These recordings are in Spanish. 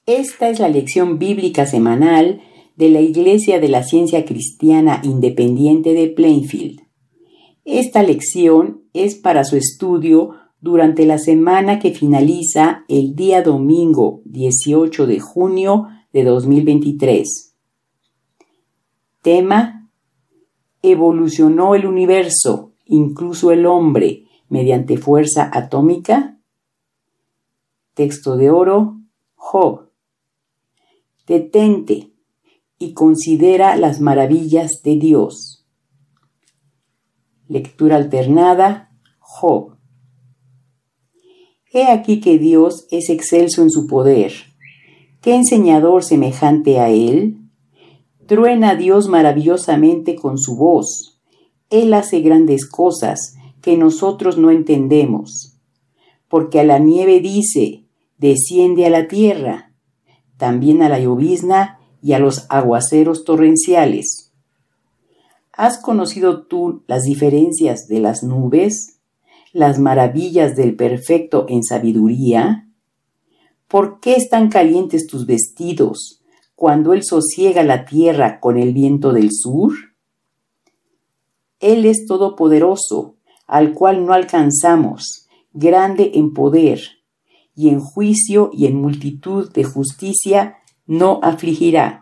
Esta es la lección bíblica semanal de la Iglesia de la Ciencia Cristiana Independiente de Plainfield. Esta lección es para su estudio durante la semana que finaliza el día domingo 18 de junio de 2023. Tema: ¿evolucionó el universo, incluso el hombre, mediante fuerza atómica? Texto de oro: Job. Detente y considera las maravillas de Dios. Lectura alternada: Job. He aquí que Dios es excelso en su poder. ¿Qué enseñador semejante a él? Truena Dios maravillosamente con su voz. Él hace grandes cosas que nosotros no entendemos. Porque a la nieve dice: desciende a la tierra, también a la llovizna y a los aguaceros torrenciales. ¿Has conocido tú las diferencias de las nubes, las maravillas del perfecto en sabiduría? ¿Por qué están calientes tus vestidos cuando Él sosiega la tierra con el viento del sur? Él es todopoderoso, al cual no alcanzamos, grande en poder, y en juicio y en multitud de justicia no afligirá.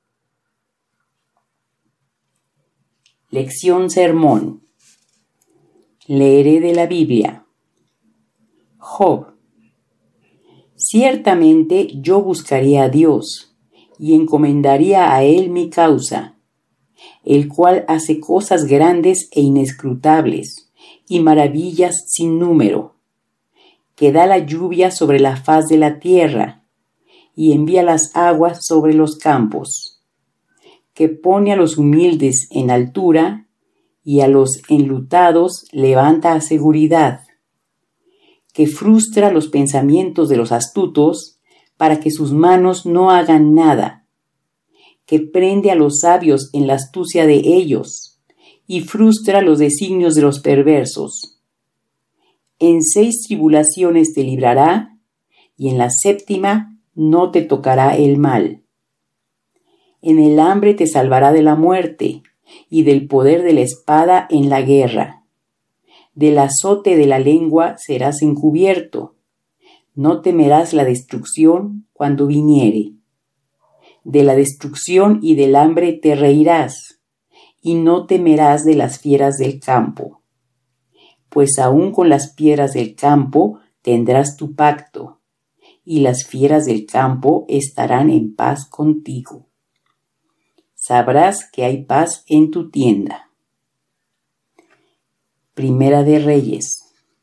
Lección sermón. Leeré de la Biblia. Job. Ciertamente yo buscaría a Dios y encomendaría a Él mi causa, el cual hace cosas grandes e inescrutables y maravillas sin número, que da la lluvia sobre la faz de la tierra y envía las aguas sobre los campos, que pone a los humildes en altura y a los enlutados levanta a seguridad, que frustra los pensamientos de los astutos para que sus manos no hagan nada, que prende a los sabios en la astucia de ellos y frustra los designios de los perversos. En 6 tribulaciones te librará, y en la 7ª no te tocará el mal. En el hambre te salvará de la muerte, y del poder de la espada en la guerra. Del azote de la lengua serás encubierto. No temerás la destrucción cuando viniere. De la destrucción y del hambre te reirás, y no temerás de las fieras del campo. Pues aún con las piedras del campo tendrás tu pacto, y las fieras del campo estarán en paz contigo. Sabrás que hay paz en tu tienda. Primera de Reyes.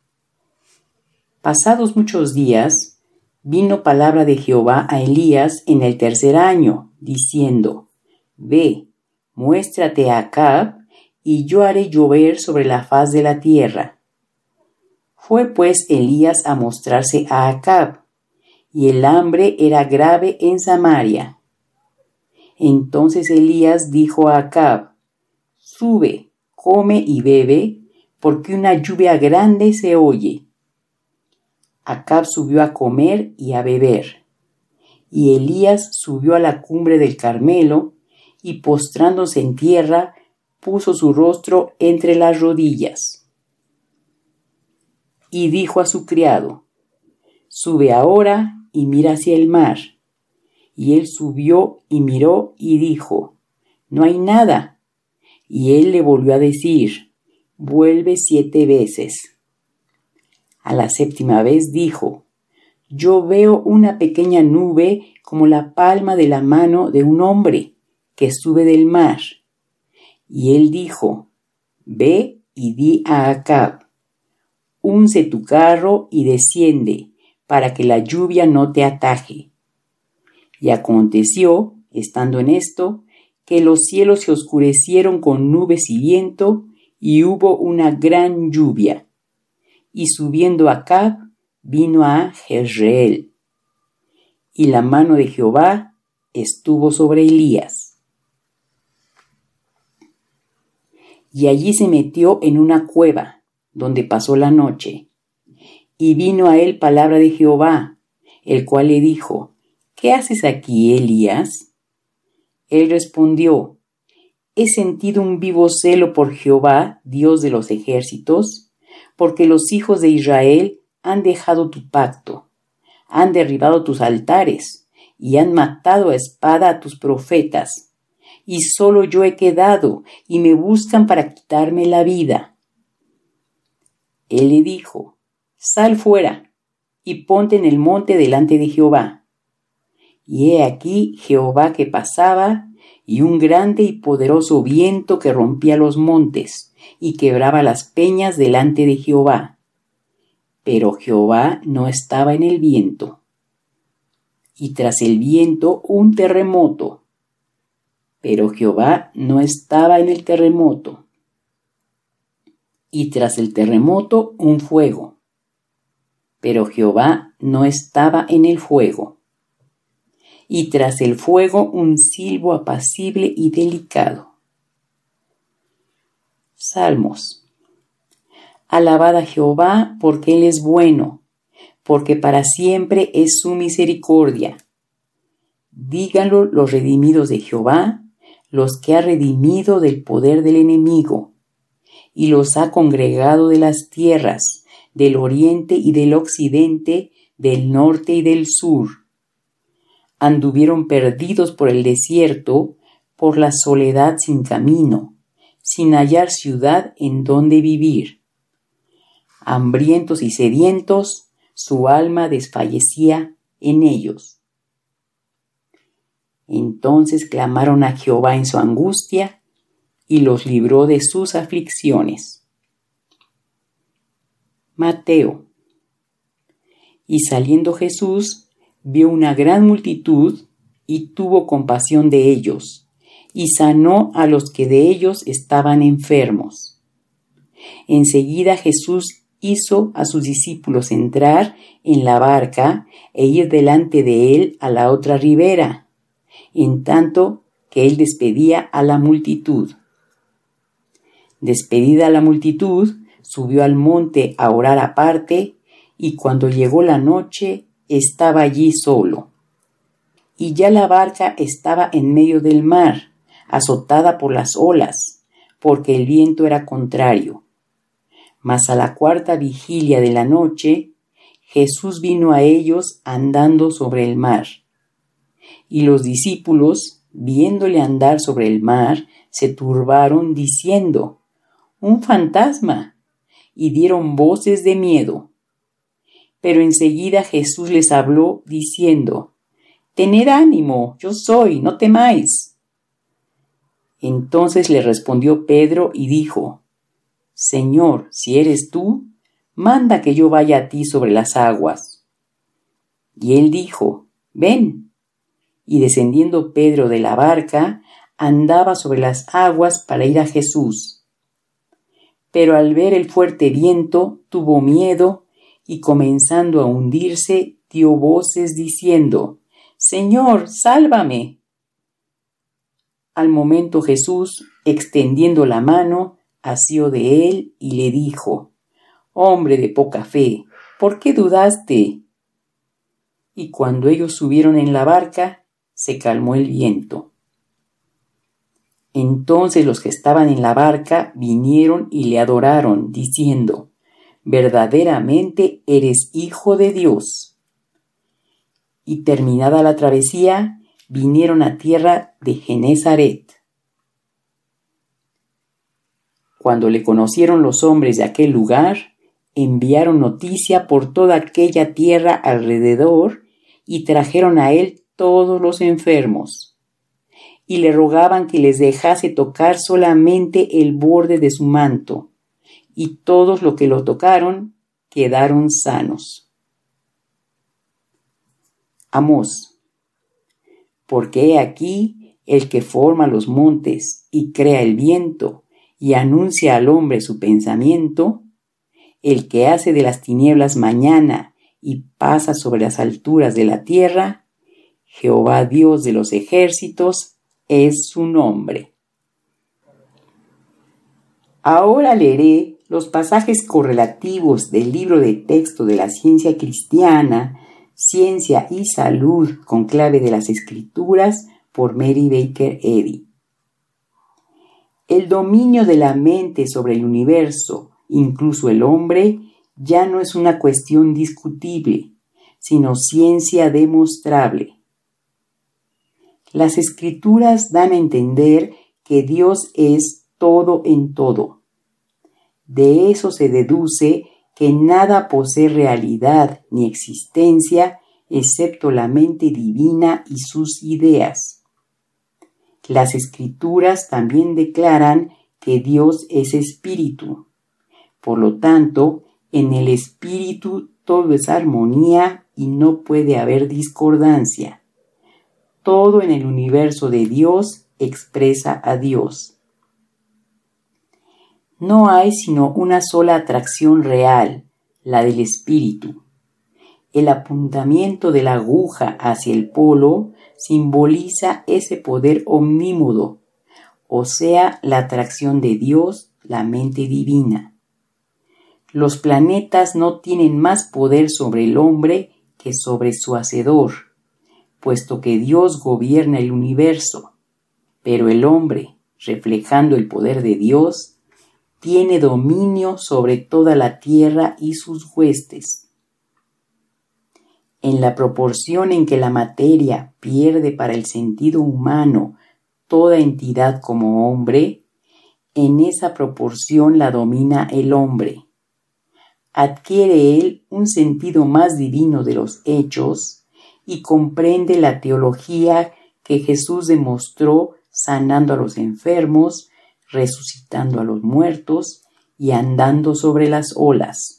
Pasados muchos días, vino palabra de Jehová a Elías en el 3er año, diciendo: Ve, muéstrate a Acab, y yo haré llover sobre la faz de la tierra. Fue pues Elías a mostrarse a Acab, y el hambre era grave en Samaria. Entonces Elías dijo a Acab: Sube, come y bebe, porque una lluvia grande se oye. Acab subió a comer y a beber, y Elías subió a la cumbre del Carmelo, y postrándose en tierra, puso su rostro entre las rodillas. Y dijo a su criado: Sube ahora y mira hacia el mar. Y él subió y miró y dijo: No hay nada. Y él le volvió a decir: Vuelve 7 veces. A la 7ª vez dijo: Yo veo una pequeña nube como la palma de la mano de un hombre que sube del mar. Y él dijo: Ve y di a Acab: Unce tu carro y desciende, para que la lluvia no te ataje. Y aconteció, estando en esto, que los cielos se oscurecieron con nubes y viento, y hubo una gran lluvia. Y subiendo Acab, vino a Jezreel. Y la mano de Jehová estuvo sobre Elías. Y allí se metió en una cueva, donde pasó la noche. Y vino a él palabra de Jehová, el cual le dijo: ¿qué haces aquí, Elías? Él respondió: he sentido un vivo celo por Jehová, Dios de los ejércitos, porque los hijos de Israel han dejado tu pacto, han derribado tus altares y han matado a espada a tus profetas, y solo yo he quedado y me buscan para quitarme la vida. Él le dijo: sal fuera y ponte en el monte delante de Jehová. Y he aquí Jehová que pasaba, y un grande y poderoso viento que rompía los montes y quebraba las peñas delante de Jehová. Pero Jehová no estaba en el viento. Y tras el viento un terremoto. Pero Jehová no estaba en el terremoto. Y tras el terremoto un fuego. Pero Jehová no estaba en el fuego. Y tras el fuego un silbo apacible y delicado. Salmos. Alabad a Jehová, porque Él es bueno, porque para siempre es su misericordia. Díganlo los redimidos de Jehová, los que ha redimido del poder del enemigo, y los ha congregado de las tierras, del oriente y del occidente, del norte y del sur. Anduvieron perdidos por el desierto, por la soledad sin camino, sin hallar ciudad en donde vivir. Hambrientos y sedientos, su alma desfallecía en ellos. Entonces clamaron a Jehová en su angustia, y los libró de sus aflicciones. Mateo. Y saliendo Jesús, vio una gran multitud y tuvo compasión de ellos, y sanó a los que de ellos estaban enfermos. Enseguida Jesús hizo a sus discípulos entrar en la barca e ir delante de él a la otra ribera, en tanto que él despedía a la multitud. Despedida la multitud, subió al monte a orar aparte, y cuando llegó la noche, estaba allí solo. Y ya la barca estaba en medio del mar, azotada por las olas, porque el viento era contrario. Mas a la cuarta vigilia de la noche, Jesús vino a ellos andando sobre el mar. Y los discípulos, viéndole andar sobre el mar, se turbaron diciendo: ¡un fantasma! Y dieron voces de miedo. Pero enseguida Jesús les habló diciendo: tened ánimo, yo soy, no temáis. Entonces le respondió Pedro y dijo: Señor, si eres tú, manda que yo vaya a ti sobre las aguas. Y él dijo: ven. Y descendiendo Pedro de la barca, andaba sobre las aguas para ir a Jesús. Pero al ver el fuerte viento, tuvo miedo, y comenzando a hundirse, dio voces diciendo: Señor, sálvame. Al momento Jesús, extendiendo la mano, asió de él y le dijo: Hombre de poca fe, ¿por qué dudaste? Y cuando ellos subieron en la barca, se calmó el viento. Entonces los que estaban en la barca vinieron y le adoraron, diciendo: verdaderamente eres Hijo de Dios. Y terminada la travesía, vinieron a tierra de Genezaret. Cuando le conocieron los hombres de aquel lugar, enviaron noticia por toda aquella tierra alrededor y trajeron a él todos los enfermos. Y le rogaban que les dejase tocar solamente el borde de su manto, y todos los que lo tocaron quedaron sanos. Amós. Porque he aquí el que forma los montes y crea el viento y anuncia al hombre su pensamiento, el que hace de las tinieblas mañana y pasa sobre las alturas de la tierra, Jehová Dios de los ejércitos es su nombre. Ahora leeré los pasajes correlativos del libro de texto de la ciencia cristiana Ciencia y salud con clave de las Escrituras por Mary Baker Eddy. El dominio de la mente sobre el universo, incluso el hombre, ya no es una cuestión discutible, sino ciencia demostrable. Las Escrituras dan a entender que Dios es todo en todo. De eso se deduce que nada posee realidad ni existencia excepto la mente divina y sus ideas. Las Escrituras también declaran que Dios es espíritu. Por lo tanto, en el espíritu todo es armonía y no puede haber discordancia. Todo en el universo de Dios expresa a Dios. No hay sino una sola atracción real, la del espíritu. El apuntamiento de la aguja hacia el polo simboliza ese poder omnímodo, o sea, la atracción de Dios, la mente divina. Los planetas no tienen más poder sobre el hombre que sobre su hacedor, puesto que Dios gobierna el universo, pero el hombre, reflejando el poder de Dios, tiene dominio sobre toda la tierra y sus huestes. En la proporción en que la materia pierde para el sentido humano toda entidad como hombre, en esa proporción la domina el hombre. Adquiere él un sentido más divino de los hechos y comprende la teología que Jesús demostró sanando a los enfermos, resucitando a los muertos y andando sobre las olas.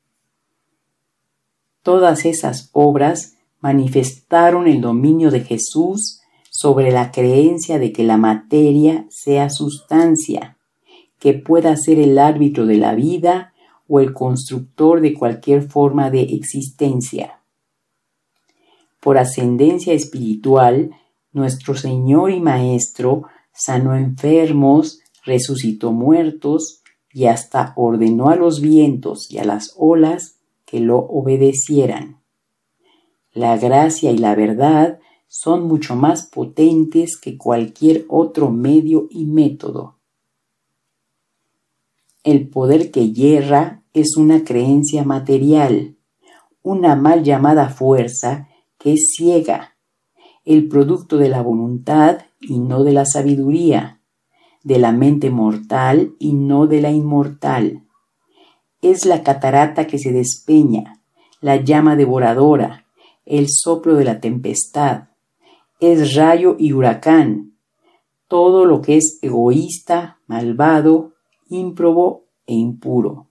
Todas esas obras manifestaron el dominio de Jesús sobre la creencia de que la materia sea sustancia, que pueda ser el árbitro de la vida o el constructor de cualquier forma de existencia. Por ascendencia espiritual, nuestro Señor y Maestro sanó enfermos, resucitó muertos y hasta ordenó a los vientos y a las olas que lo obedecieran. La gracia y la verdad son mucho más potentes que cualquier otro medio y método. El poder que yerra es una creencia material, una mal llamada fuerza que es ciega, el producto de la voluntad y no de la sabiduría, de la mente mortal y no de la inmortal. Es la catarata que se despeña, la llama devoradora, el soplo de la tempestad. Es rayo y huracán, todo lo que es egoísta, malvado, ímprobo e impuro.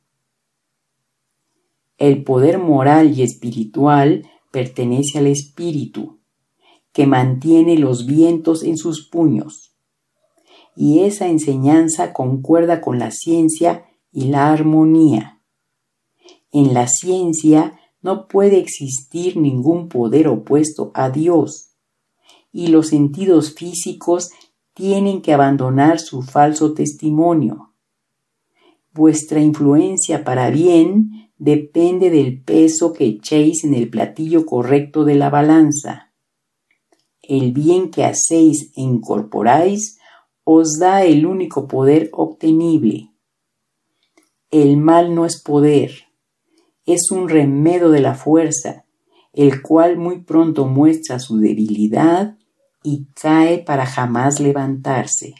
El poder moral y espiritual pertenece al espíritu, que mantiene los vientos en sus puños. Y esa enseñanza concuerda con la ciencia y la armonía. En la ciencia no puede existir ningún poder opuesto a Dios, y los sentidos físicos tienen que abandonar su falso testimonio. Vuestra influencia para bien depende del peso que echéis en el platillo correcto de la balanza. El bien que hacéis e incorporáis os da el único poder obtenible. El mal no es poder, es un remedo de la fuerza, el cual muy pronto muestra su debilidad y cae para jamás levantarse.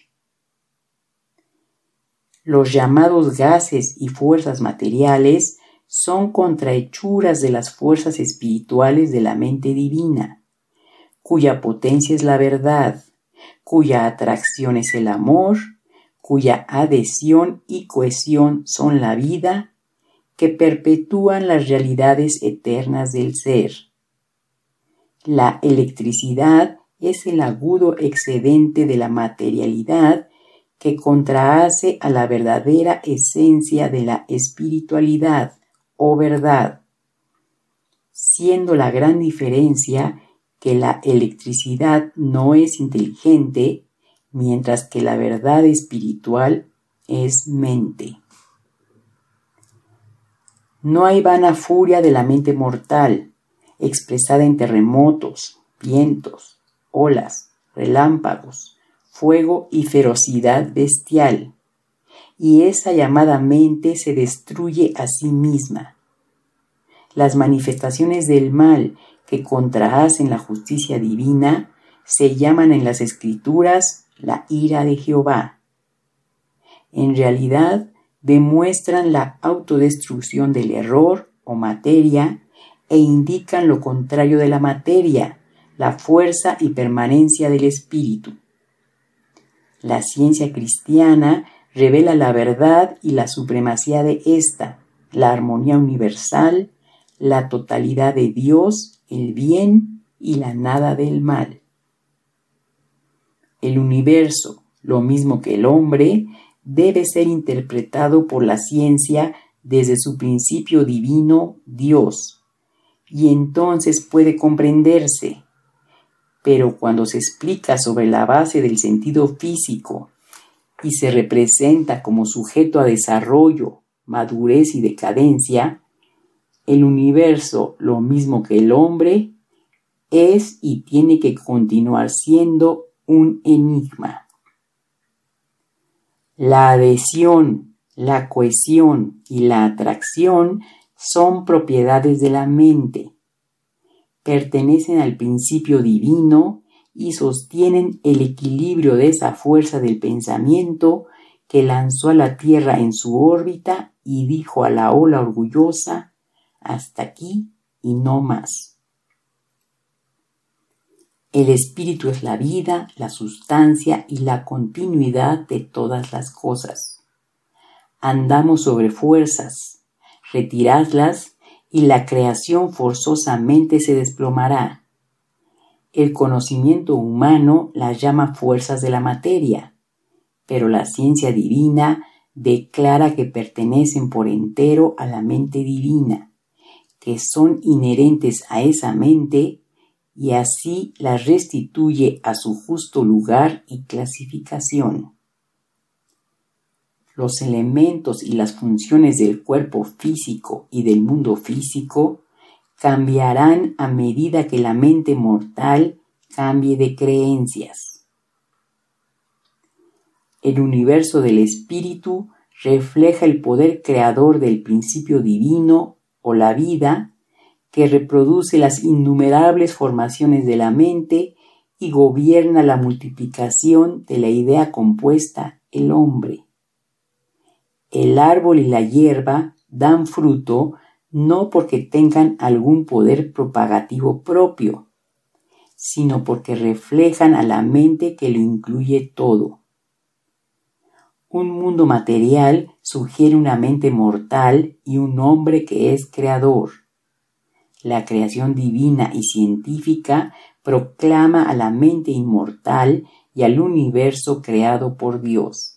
Los llamados gases y fuerzas materiales son contrahechuras de las fuerzas espirituales de la mente divina, cuya potencia es la verdad, cuya atracción es el amor, cuya adhesión y cohesión son la vida, que perpetúan las realidades eternas del ser. La electricidad es el agudo excedente de la materialidad que contrahace a la verdadera esencia de la espiritualidad o verdad, siendo la gran diferencia que la electricidad no es inteligente, mientras que la verdad espiritual es mente. No hay vana furia de la mente mortal, expresada en terremotos, vientos, olas, relámpagos, fuego y ferocidad bestial, y esa llamada mente se destruye a sí misma. Las manifestaciones del mal que contrahacen la justicia divina se llaman en las Escrituras la ira de Jehová. En realidad, demuestran la autodestrucción del error o materia e indican lo contrario de la materia, la fuerza y permanencia del espíritu. La ciencia cristiana revela la verdad y la supremacía de ésta, la armonía universal, la totalidad de Dios, el bien y la nada del mal. El universo, lo mismo que el hombre, debe ser interpretado por la ciencia desde su principio divino, Dios, y entonces puede comprenderse. Pero cuando se explica sobre la base del sentido físico y se representa como sujeto a desarrollo, madurez y decadencia, el universo, lo mismo que el hombre, es y tiene que continuar siendo un enigma. La adhesión, la cohesión y la atracción son propiedades de la mente. Pertenecen al principio divino y sostienen el equilibrio de esa fuerza del pensamiento que lanzó a la Tierra en su órbita y dijo a la ola orgullosa: hasta aquí y no más. El espíritu es la vida, la sustancia y la continuidad de todas las cosas. Andamos sobre fuerzas, retiradlas y la creación forzosamente se desplomará. El conocimiento humano las llama fuerzas de la materia, pero la ciencia divina declara que pertenecen por entero a la mente divina, que son inherentes a esa mente y así las restituye a su justo lugar y clasificación. Los elementos y las funciones del cuerpo físico y del mundo físico cambiarán a medida que la mente mortal cambie de creencias. El universo del espíritu refleja el poder creador del principio divino o la vida que reproduce las innumerables formaciones de la mente y gobierna la multiplicación de la idea compuesta, el hombre. El árbol y la hierba dan fruto no porque tengan algún poder propagativo propio, sino porque reflejan a la mente que lo incluye todo. Un mundo material sugiere una mente mortal y un hombre que es creador. La creación divina y científica proclama a la mente inmortal y al universo creado por Dios.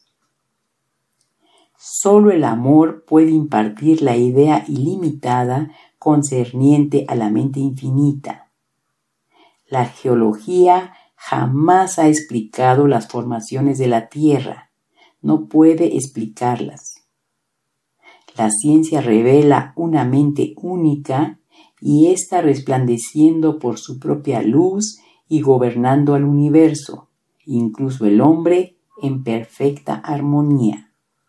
Solo el amor puede impartir la idea ilimitada concerniente a la mente infinita. La geología jamás ha explicado las formaciones de la Tierra, no puede explicarlas. La ciencia revela una mente única y ésta resplandeciendo por su propia luz y gobernando al universo, incluso el hombre, en perfecta armonía.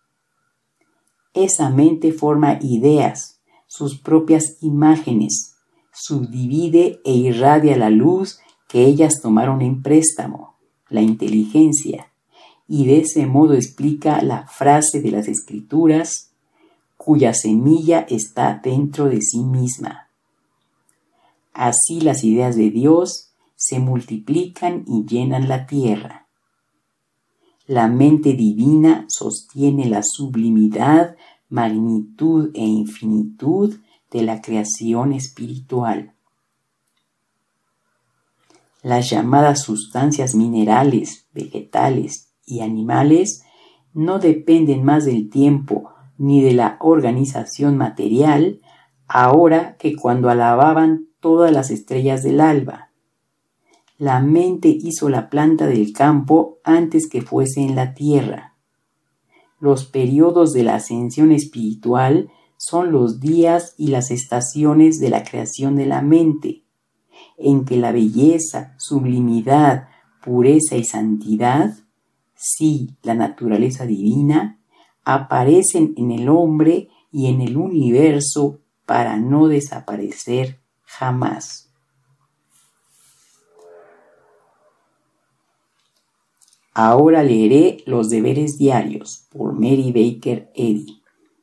Esa mente forma ideas, sus propias imágenes, subdivide e irradia la luz que ellas tomaron en préstamo, la inteligencia, y de ese modo explica la frase de las Escrituras, cuya semilla está dentro de sí misma. Así las ideas de Dios se multiplican y llenan la tierra. La mente divina sostiene la sublimidad, magnitud e infinitud de la creación espiritual. Las llamadas sustancias minerales, vegetales y animales no dependen más del tiempo ni de la organización material ahora que cuando alababan todas las estrellas del alba. La mente hizo la planta del campo antes que fuese en la tierra. Los periodos de la ascensión espiritual son los días y las estaciones de la creación de la mente, en que la belleza, sublimidad, pureza y santidad, sí, la naturaleza divina, aparecen en el hombre y en el universo para no desaparecer jamás. Ahora leeré Los deberes diarios por Mary Baker Eddy.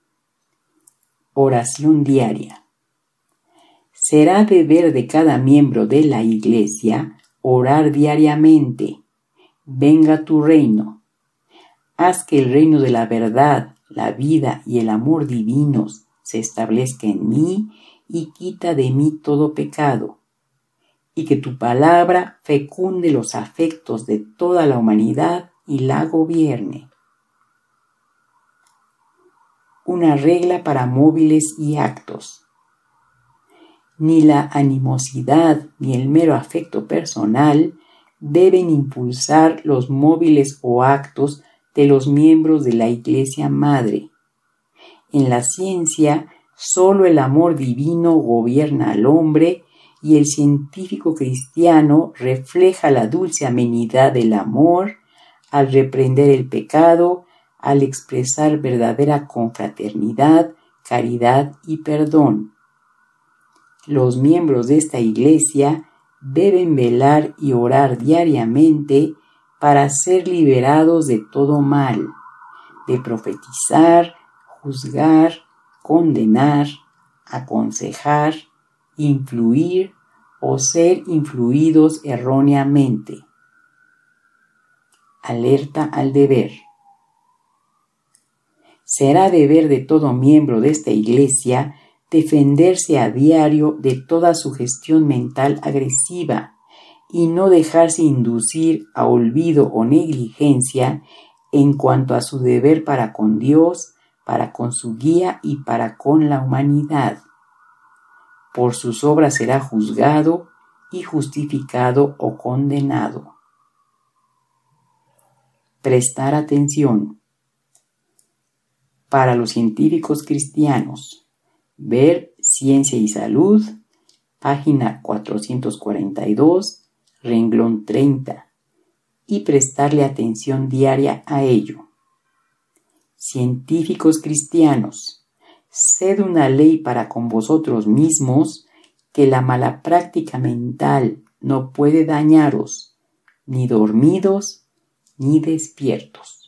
Oración diaria. Será deber de cada miembro de la Iglesia orar diariamente. Venga tu reino. Haz que el reino de la verdad, la vida y el amor divinos se establezca en mí y quita de mí todo pecado. Y que tu palabra fecunde los afectos de toda la humanidad y la gobierne. Una regla para móviles y actos. Ni la animosidad ni el mero afecto personal deben impulsar los móviles o actos de los miembros de la Iglesia Madre. En la ciencia, solo el amor divino gobierna al hombre y el científico cristiano refleja la dulce amenidad del amor al reprender el pecado, al expresar verdadera confraternidad, caridad y perdón. Los miembros de esta Iglesia deben velar y orar diariamente para ser liberados de todo mal, de profetizar, juzgar, condenar, aconsejar, influir o ser influidos erróneamente. Alerta al deber. Será deber de todo miembro de esta Iglesia defenderse a diario de toda sugestión mental agresiva y no dejarse inducir a olvido o negligencia en cuanto a su deber para con Dios, para con su guía y para con la humanidad. Por sus obras será juzgado y justificado o condenado. Prestar atención. Para los científicos cristianos, ver Ciencia y Salud, página 442, renglón 30, y prestarle atención diaria a ello. Científicos cristianos, sed una ley para con vosotros mismos que la mala práctica mental no puede dañaros, ni dormidos ni despiertos.